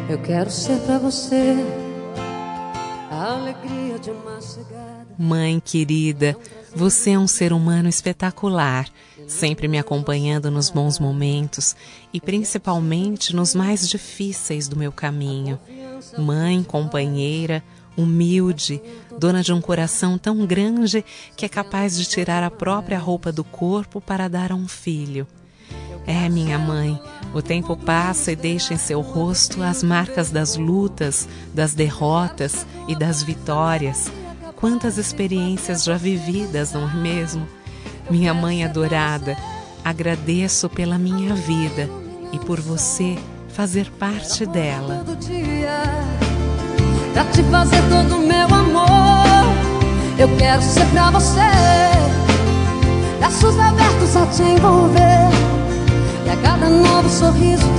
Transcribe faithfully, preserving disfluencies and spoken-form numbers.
Eu quero ser pra você a alegria de uma chegada. Mãe querida, você é um ser humano espetacular, sempre me acompanhando nos bons momentos e principalmente nos mais difíceis do meu caminho. Mãe, companheira, humilde, dona de um coração tão grande que é capaz de tirar a própria roupa do corpo para dar a um filho. É, minha mãe, o tempo passa e deixa em seu rosto as marcas das lutas, das derrotas e das vitórias. Quantas experiências já vividas, não é mesmo? Minha mãe adorada, agradeço pela minha vida e por você fazer parte dela. Todo dia, pra te fazer todo o meu amor, eu quero ser pra você, braços abertos a te envolver, e a cada novo sorriso